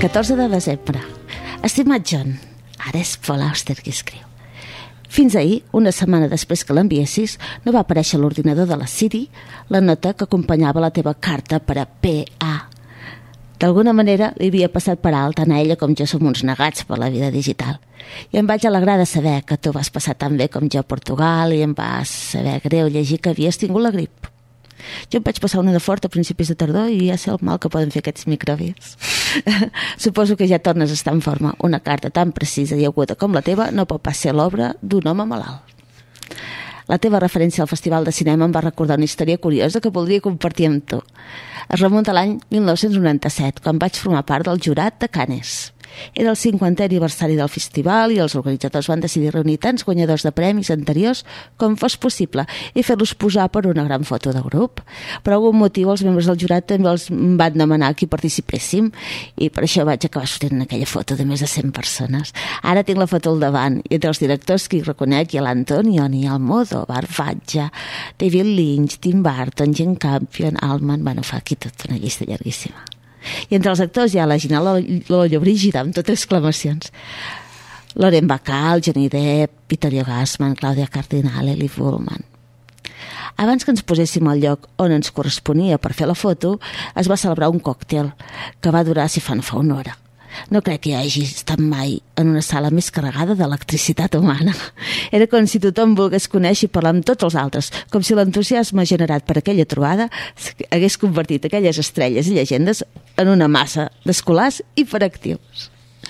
catorze de desembre. Estimat John, ara és Paul Auster qui escriu. Fins ahir, una setmana després que l'enviessis, no va aparèixer a l'ordinador de la Siri la nota que acompanyava la teva carta per a P A. D'alguna manera li havia passat per alt, tant a ella com jo som uns negats per la vida digital. I em vaig alegrar de saber que tu vas passar tan bé com jo a Portugal i em va saber greu llegir que havies tingut la grip. Jo em vaig passar una de fort a principis de tardor i ja sé el mal que poden fer aquests microbis. Suposo que ja tornes a estar en forma. Una carta tan precisa i aguda com la teva no pot pas ser l'obra d'un home malalt. La teva referència al Festival de Cinema em va recordar una història curiosa que voldria compartir amb tu. Es remunta a l'any mil nou-cents noranta-set, quan vaig formar part del jurat de Cannes. Era el cinquantè aniversari del festival i els organitzadors van decidir reunir tants guanyadors de premis anteriors com fos possible i fer-los posar per una gran foto de grup. Per algun motiu els membres del jurat també els van demanar que hi participéssim i per això vaig acabar sortint en aquella foto de més de cent persones. Ara tinc la foto al davant i entre els directors que hi reconec hi ha l'Antonioni, Almodóvar, Batja, David Lynch, Tim Burton, Jane Campion, Altman, bueno, fa aquí tota una llista llarguíssima. I entre els actors hi ha la Gina Lollobrigida, amb totes exclamacions. Lauren Bacall, Johnny Depp, Vittorio Gassman, Claudia Cardinale, Liv Ullmann. Abans que ens poséssim al lloc on ens corresponia per fer la foto, es va celebrar un còctel que va durar, si fa no fa una hora. No crec que hi hagi estat mai en una sala més carregada d'electricitat humana. Era com si tothom volgués conèixer i parlar amb tots els altres, com si l'entusiasme generat per aquella trobada hagués convertit aquelles estrelles i llegendes en una massa d'escolars hiperactius.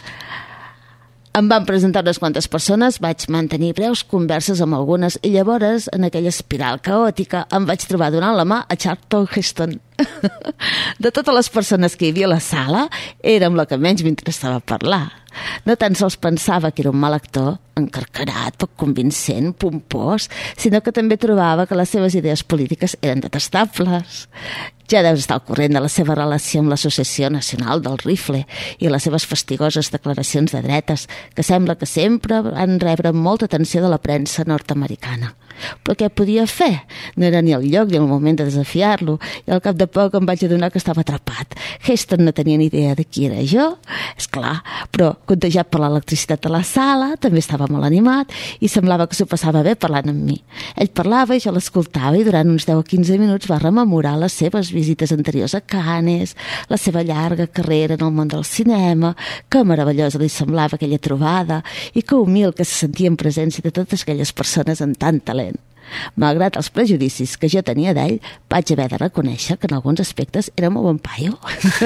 Em van presentar unes quantes persones, vaig mantenir breus converses amb algunes i llavors, en aquella espiral caòtica, em vaig trobar donant la mà a Charlton Heston. De totes les persones que hi havia a la sala, era amb la que menys m'interessava parlar. No tan sols pensava que era un mal actor, encarcarat, poc convincent, pompós, sinó que també trobava que les seves idees polítiques eren detestables. Ja deus estar al corrent de la seva relació amb l'Associació Nacional del Rifle i les seves fastigoses declaracions de dretes, que sembla que sempre van rebre molta atenció de la premsa nord-americana. Però què podia fer? No era ni el lloc ni el moment de desafiar-lo, i al cap de poc em vaig adonar que estava atrapat. Heston no tenia ni idea de qui era jo, és clar, però contagiat per l'electricitat de la sala, també estava molt animat i semblava que s'ho passava bé parlant amb mi. Ell parlava i jo l'escoltava i durant uns deu o quinze minuts va rememorar les seves visites anteriors a Cannes, la seva llarga carrera en el món del cinema, que meravellosa li semblava aquella trobada i que humil que se sentia en presència de totes aquelles persones amb tant talent. Malgrat els prejudicis que jo tenia d'ell, vaig haver de reconèixer que en alguns aspectes era molt bon paio.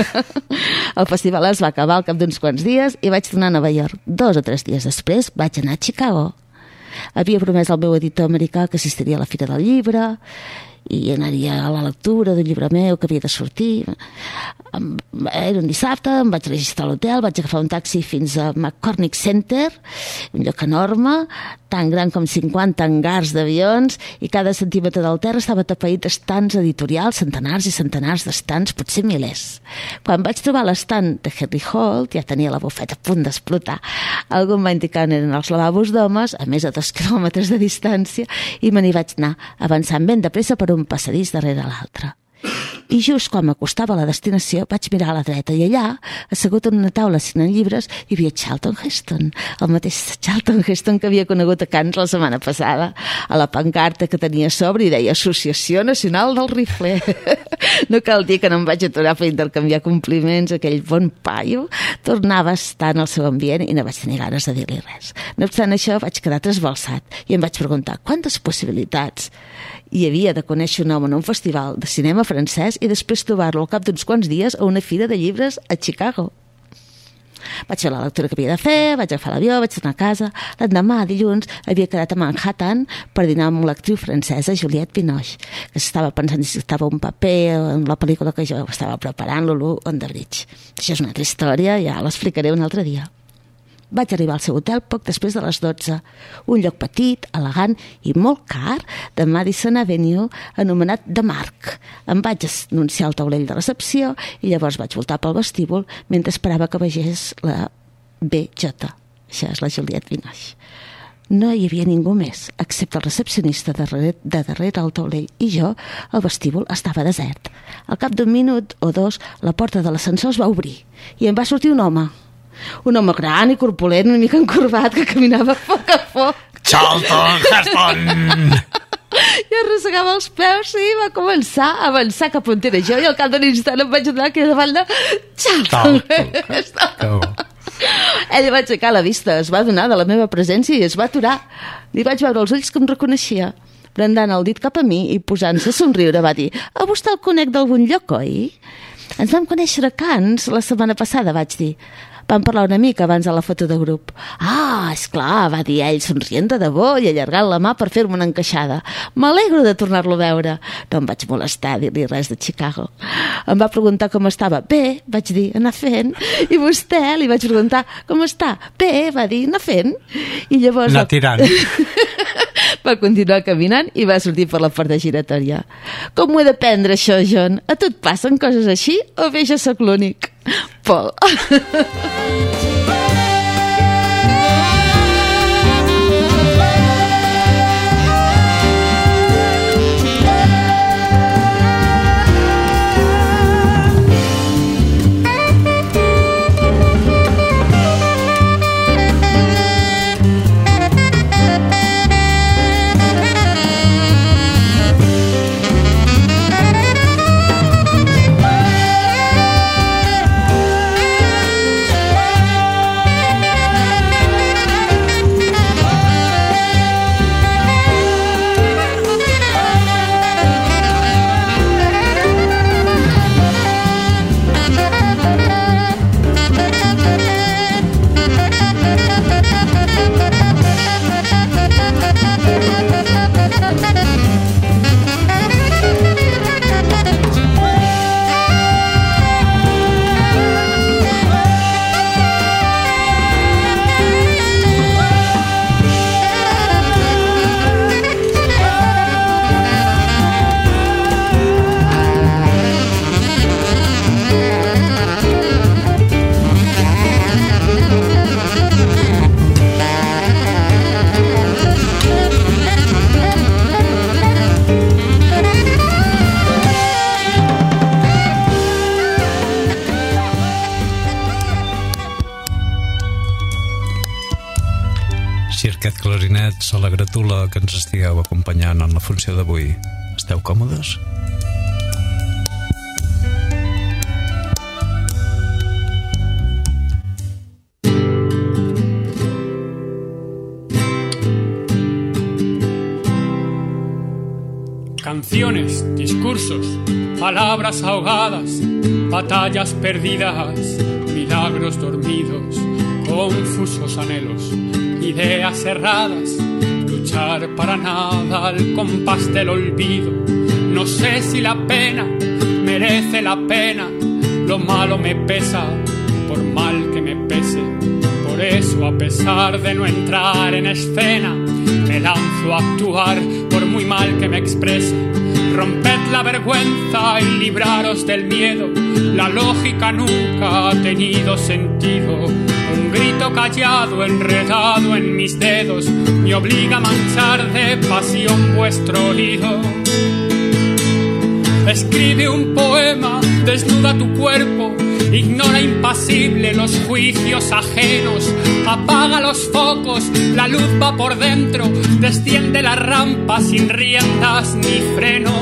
El festival es va acabar al cap d'uns quants dies i vaig tornar a Nova York. Dos o tres dies després vaig anar a Chicago. Havia promès al meu editor americà que assistiria a la Fira del Llibre i anaria a la lectura d'un llibre meu que havia de sortir. Era un dissabte, em vaig registrar a l'hotel, vaig agafar un taxi fins a McCormick Center, un lloc enorme, tan gran com cinquanta hangars d'avions, i cada centímetre del terra estava tapeït d'estants editorials, centenars i centenars d'estants, potser milers. Quan vaig trobar l'estant de Henry Holt, ja tenia la bufeta a punt d'explotar. Algú em va indicar on eren els lavabos d'homes, a més a dos quilòmetres de distància, i me n'hi vaig anar, avançant ben de pressa per un passadís darrere l'altre. I just quan m'acostava a la destinació vaig mirar a la dreta i allà, assegut en una taula signant llibres, hi havia Charlton Heston, el mateix Charlton Heston que havia conegut a Cannes la setmana passada. A la pancarta que tenia a sobre hi deia Associació Nacional del Rifle. No cal dir que no em vaig aturar per intercanviar compliments, aquell bon paio tornava a estar en el seu ambient i no vaig tenir ganes de dir-li res. No obstant això, vaig quedar trasbalsat i em vaig preguntar quantes possibilitats hi havia de conèixer un home en un festival de cinema francès i després trobar-lo al cap d'uns quants dies a una fira de llibres a Chicago. Vaig fer la lectura que havia de fer, vaig agafar l'avió, vaig tornar a casa. L'endemà, dilluns, havia quedat a Manhattan per dinar amb l'actriu francesa Juliette Binoche, que estava pensant si estava un paper en la pel·lícula que jo estava preparant, Lulu on the Bridge. Això és una altra història, ja l'explicaré un altre dia. Vaig arribar al seu hotel poc després de les dotze, un lloc petit, elegant i molt car de Madison Avenue, anomenat The Mark. Em vaig anunciar al taulell de recepció i llavors vaig voltar pel vestíbul mentre esperava que vegés la B J. Això és la Juliette Binoche. No hi havia ningú més, excepte el recepcionista de darrere, de darrere al taulell, i jo, el vestíbul estava desert. Al cap d'un minut o dos, la porta de l'ascensor es va obrir i em va sortir un home. Un home gran i corpulent, una mica encorbat, que caminava a poc a poc. Charlton Heston! I arrossegava els peus i va començar a avançar cap on era jo, i al cap d'un instant em vaig donar que era davant de Charlton Heston. Ell va aixecar la vista, es va adonar de la meva presència i es va aturar. Li vaig veure els ulls que em reconeixia. Brandant el dit cap a mi i posant-se a somriure va dir: a vostè el conec d'algun lloc, oi? Ens vam conèixer a Cannes la setmana passada, vaig dir. Vam parlar una mica abans de la foto de grup. Ah, esclar, va dir ell, somrient de debò i allargant la mà per fer-me una encaixada. M'alegro de tornar-lo a veure. No em vaig molestar a dir-li res de Chicago. Em va preguntar com estava. Bé, vaig dir, anar fent. I vostè li vaig preguntar, com està? Bé, va dir, anar fent. I llavors... Anar tirant. Va continuar caminant i va sortir per la porta giratòria. Com ho he de prendre, això, John? A tu et passen coses així o bé jo sóc l'únic? Paul. Aquest clarinet se la gratula que ens estigueu acompanyant en la funció d'avui. Esteu còmodes? Canciones, discursos, palabras ahogadas, batallas perdidas, milagros dormidos, confusos anhelos, ideas erradas, luchar para nada al compás del olvido. No sé si la pena merece la pena, lo malo me pesa, por mal que me pese. Por eso, a pesar de no entrar en escena, me lanzo a actuar por muy mal que me exprese. Romped la vergüenza y libraros del miedo, la lógica nunca ha tenido sentido. Un grito callado enredado en mis dedos me obliga a manchar de pasión vuestro oído. Escribe un poema, desnuda tu cuerpo, ignora impasible los juicios ajenos, apaga los focos, la luz va por dentro, desciende la rampa sin riendas ni frenos.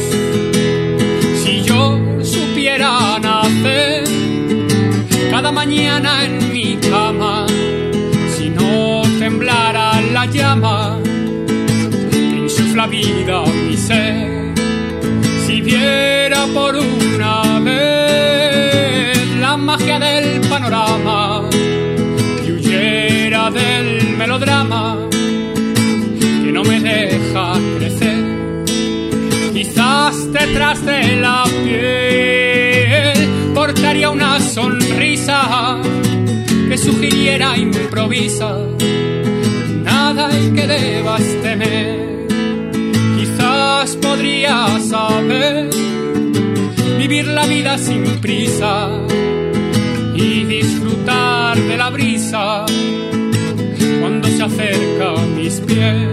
Si yo supiera nacer cada mañana en mi cama, si no temblara la llama que insufla vida a mi ser, si viera por una vez la magia del panorama y huyera del melodrama que no me deja crecer, quizás detrás de la piel portaría una sonrisa que sugiriera improvisa nada y que debas temer. Quizás podría saber vivir la vida sin prisa y disfrutar de la brisa cuando se acerca a mis pies.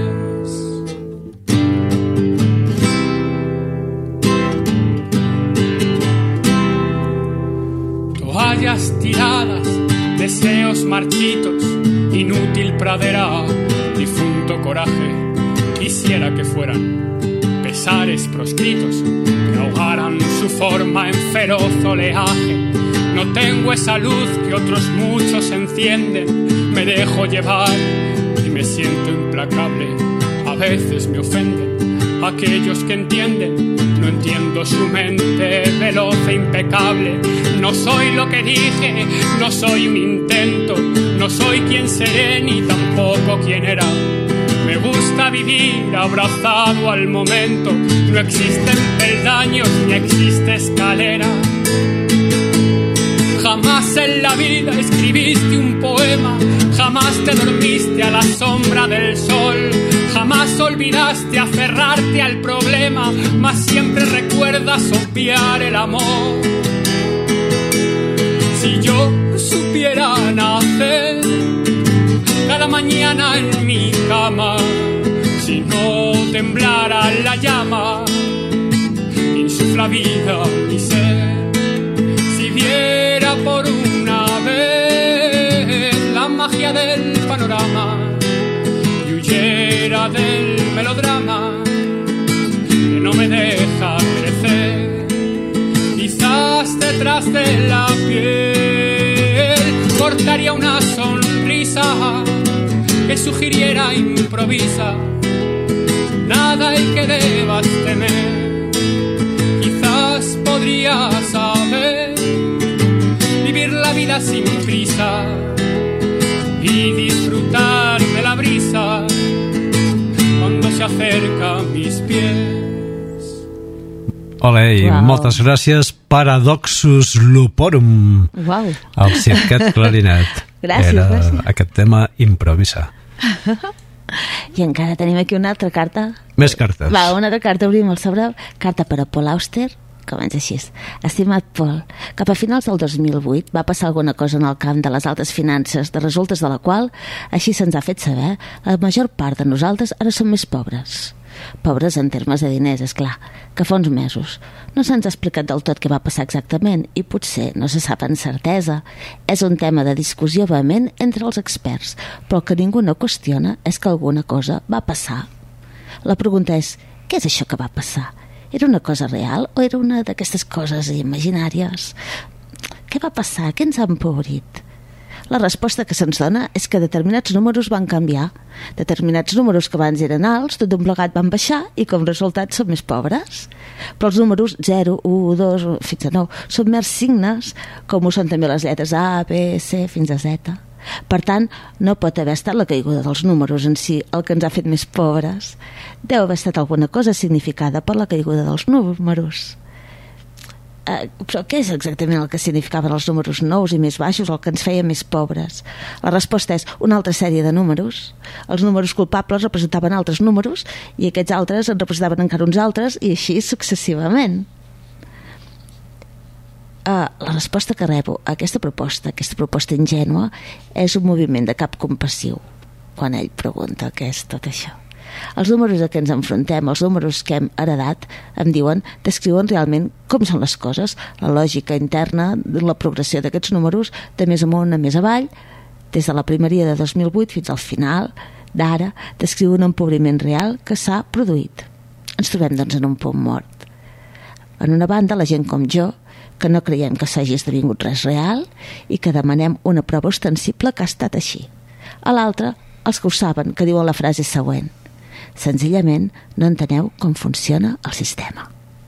memorias tiradas, deseos marchitos, inútil pradera, difunto coraje. Quisiera que fueran pesares proscritos, que ahogaran su forma en feroz oleaje. No tengo esa luz que otros muchos encienden, me dejo llevar y me siento implacable. A veces me ofenden aquellos que entienden, no entiendo su mente veloz e impecable. No soy lo que dije, no soy un intento, no soy quien seré ni tampoco quien era. Me gusta vivir abrazado al momento, no existen peldaños ni existe escalera. Jamás en la vida escribiste un poema, jamás te dormiste a la sombra del sol, jamás olvidaste aferrarte al problema, mas siempre recuerdas obviar el amor. Si yo supiera nacer cada mañana en mi cama, si no temblara la llama, insufla vida mi ser. Si viera por una vez la magia del panorama y huyera del melodrama que no me deja crecer, quizás detrás de la piel cortaría una sonrisa que sugiriera improvisa, nada hay que debas temer. Quizás podría saber vivir la vida sin prisa y disfrutar de la brisa cuando se acerca a mis pies. Hola, i wow. Moltes gràcies, Paradoxus Luporum. Wow. El Cirquet Clarinet. Gràcies, Era gràcies. aquest tema improvisa. I encara tenim aquí una altra carta. Més cartes. Va, una altra carta, obrim el sobre. Carta per a Paul Auster, comença així. Estimat Paul, cap a finals del dos mil vuit va passar alguna cosa en el camp de les altes finances, de resultes de la qual, així se'ns ha fet saber, la major part de nosaltres ara som més pobres. Pobres en termes de diners, és clar, que fa uns mesos. No se'ns ha explicat del tot què va passar exactament i potser no se sap en certesa. És un tema de discussió vehement entre els experts, però el que ningú no qüestiona és que alguna cosa va passar. La pregunta és, què és això que va passar? Era una cosa real o era una d'aquestes coses imaginàries? Què va passar? Què ens ha empobrit? La resposta que se'ns dona és que determinats números van canviar. Determinats números que abans eren alts, tot un plegat van baixar i com a resultat són més pobres. Però els números zero, u, dos, fins a nou són mers signes, com ho són també les lletres A, B, C, fins a Z. Per tant, no pot haver estat la caiguda dels números en si el que ens ha fet més pobres. Deu haver estat alguna cosa significada per la caiguda dels números. Uh, però què és exactament el que significaven els números nous i més baixos, el que ens feia més pobres? La resposta és una altra sèrie de números. Els números culpables representaven altres números i aquests altres en representaven encara uns altres i així successivament. Uh, la resposta que rebo a aquesta proposta, aquesta proposta ingènua, és un moviment de cap compassiu quan ell pregunta què és tot això. Els números a què ens enfrontem, els números que hem heredat, em diuen, descriuen realment com són les coses, la lògica interna, la progressió d'aquests números, de més amunt a més avall, des de la primeria de dos mil vuit fins al final d'ara, descriu un empobriment real que s'ha produït. Ens trobem, doncs, en un punt mort. En una banda, la gent com jo, que no creiem que s'hagi esdevingut res real i que demanem una prova ostensible que ha estat així. A l'altra, els que ho saben, que diuen la frase següent: senzillament no enteneu com funciona el sistema.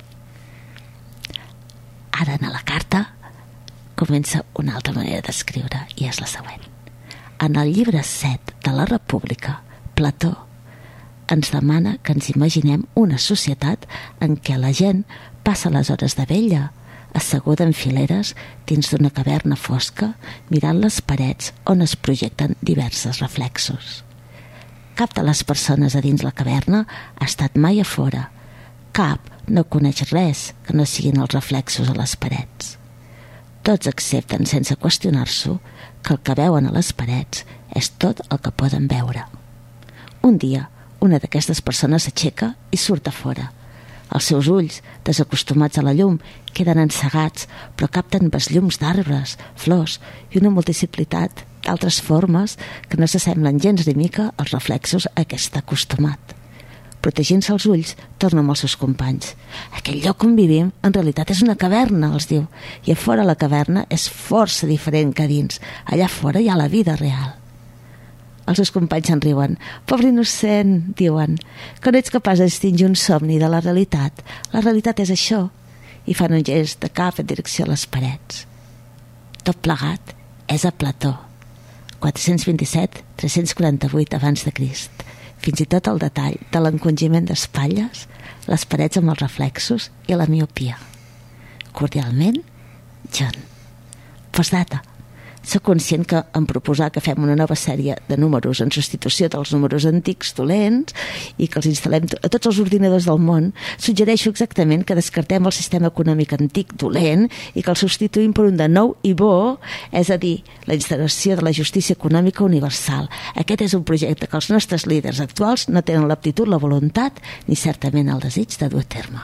Ara, en la carta, comença una altra manera d'escriure i és la següent. En el llibre set de la República, Plató ens demana que ens imaginem una societat en què la gent passa les hores de vella asseguda en fileres dins d'una caverna fosca mirant les parets on es projecten diversos reflexos. Cap de les persones a dins la caverna ha estat mai a fora. Cap no coneix res que no siguin els reflexos a les parets. Tots accepten sense qüestionar-s'ho que el que veuen a les parets és tot el que poden veure. Un dia, una d'aquestes persones s'aixeca i surt a fora. Els seus ulls, desacostumats a la llum, queden encegats, però capten besllums d'arbres, flors i una multiplicitat d'altres formes que no s'assemblen gens ni mica als reflexos a què està acostumat. Protegint-se els ulls, torna amb els seus companys. Aquell lloc on vivim, en realitat, és una caverna, els diu, i a fora la caverna és força diferent que dins. Allà fora hi ha la vida real. Els seus companys se'n riuen. Pobre innocent, diuen, que no ets capaç de distingir un somni de la realitat. La realitat és això. I fan un gest de cap en direcció a les parets. Tot plegat és a Plató. quatre-cents vint-i-set a tres-cents quaranta-vuit abans de Crist. Fins i tot el detall de l'encongiment d'espatlles, les parets amb els reflexos i la miopia. Cordialment, John. Postdata. Soc conscient que en proposar que fem una nova sèrie de números en substitució dels números antics dolents i que els instal·lem a tots els ordinadors del món, suggereixo exactament que descartem el sistema econòmic antic dolent i que el substituïm per un de nou i bo, és a dir, la instal·lació de la justícia econòmica universal. Aquest és un projecte que els nostres líders actuals no tenen l'aptitud, la voluntat ni certament el desig de dur a terme.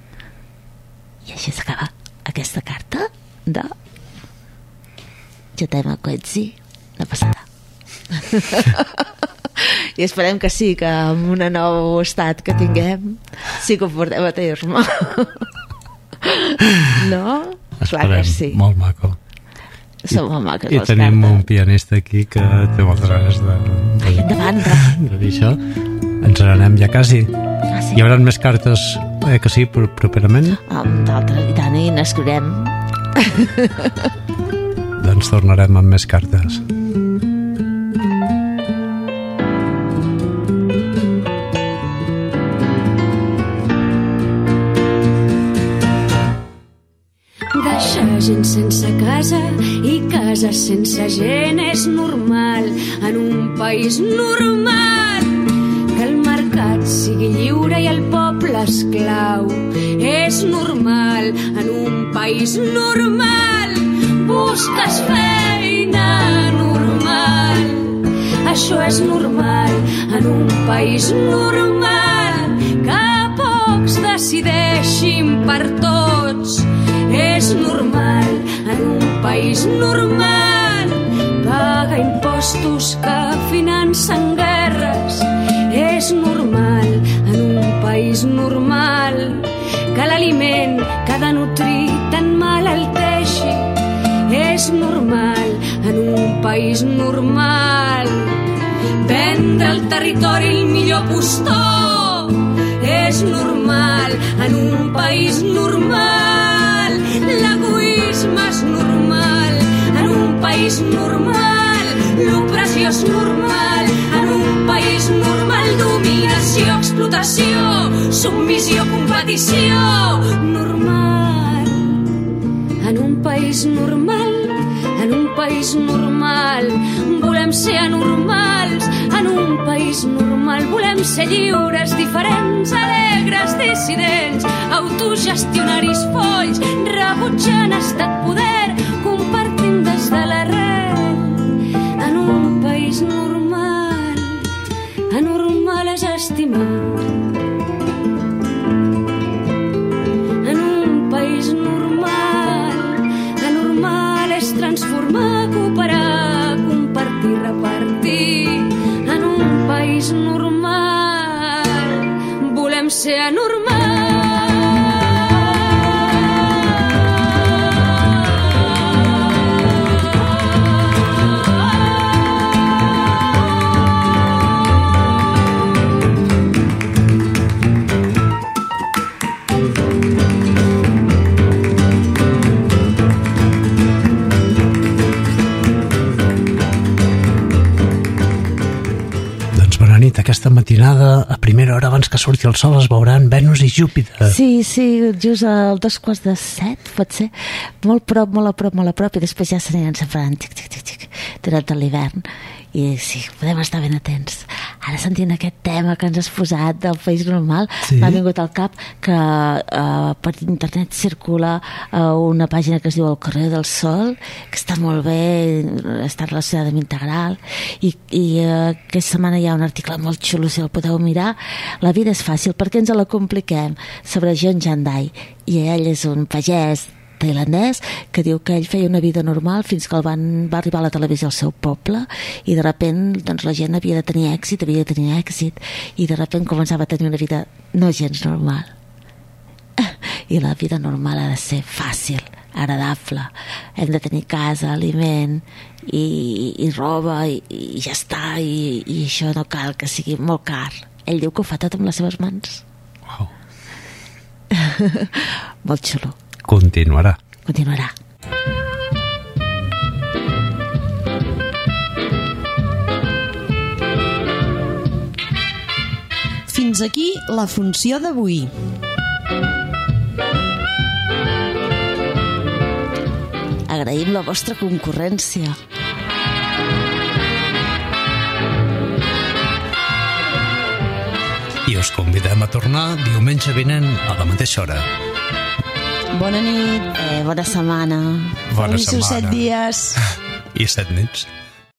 I així s'acaba aquesta carta de Jotema Coetzee, la passada. I esperem que sí, que amb un nou estat que tinguem sí que ho portem a terme. No? Clar que sí. Molt maco. Som molt maques. I tenim un pianista aquí que té moltes ganes de, de, endavant, de dir això. Ens n'anem ja quasi. Ah, sí? Hi haurà més cartes, eh, que sí, properament? Amb d'altres, i tant, i n'escriurem. Doncs tornarem amb més cartes. Deixar gent sense casa i casa sense gent és normal en un país normal. Que el mercat sigui lliure i el poble esclau és normal en un país normal. Busques feina normal, això és normal en un país normal. Que pocs decideixin per tots és normal en un país normal. Paga impostos que financen guerres és normal en un país normal. Que l'aliment que ha de nutrir tan malalteixi és normal en un país normal. Vendre el territori el millor postor és normal en un país normal. L'egoisme és normal en un país normal. L'opressió és normal en un país normal. Dominació, explotació, submissió, competició, normal en un país normal. En un país normal volem ser anormals. En un país normal volem ser lliures, diferents, alegres, dissidents, autogestionaris folls, rebutjant estat poder, compartint des de l'arrel. En un país normal, anormal és estimar. En un país normal, anormal és transformar, cooperar, compartir, repartir. En un país normal volem ser anormals. Nit, aquesta matinada, a primera hora abans que surti el sol, es veuran Venus i Júpiter. Sí, sí, just al dos quarts de set, pot ser, molt prop, molt a prop, molt a prop, i després ja s'aniran separant xic, xic, xic, xic, durant l'hivern. I sí, podem estar ben atents. ara sentint aquest tema que ens has posat del País Normal, sí. m'ha vingut al cap que uh, per internet circula uh, una pàgina que es diu El Correo del Sol, que està molt bé, està relacionada amb Integral, i, i uh, aquesta setmana hi ha un article molt xulo, si el podeu mirar. La vida és fàcil, per què ens la compliquem? Sobre John Jandai, i ell és un pagès tailandès que diu que ell feia una vida normal fins que el van, va arribar a la televisió al seu poble, i de repent doncs, la gent havia de tenir èxit, havia de tenir èxit, i de repent començava a tenir una vida no gens normal. I la vida normal ha de ser fàcil, agradable, hem de tenir casa, aliment i, i roba i, i ja està, i, i això no cal que sigui molt car. Ell diu que ho fa tot amb les seves mans. Wow. Molt xulo. Continuarà. Continuarà. Fins aquí la funció d'avui. Agraïm la vostra concurrència. I us convidem a tornar diumenge vinent a la mateixa hora. Bona nit. Eh, bona setmana. Bona Feliços setmana. set dies. I set nits.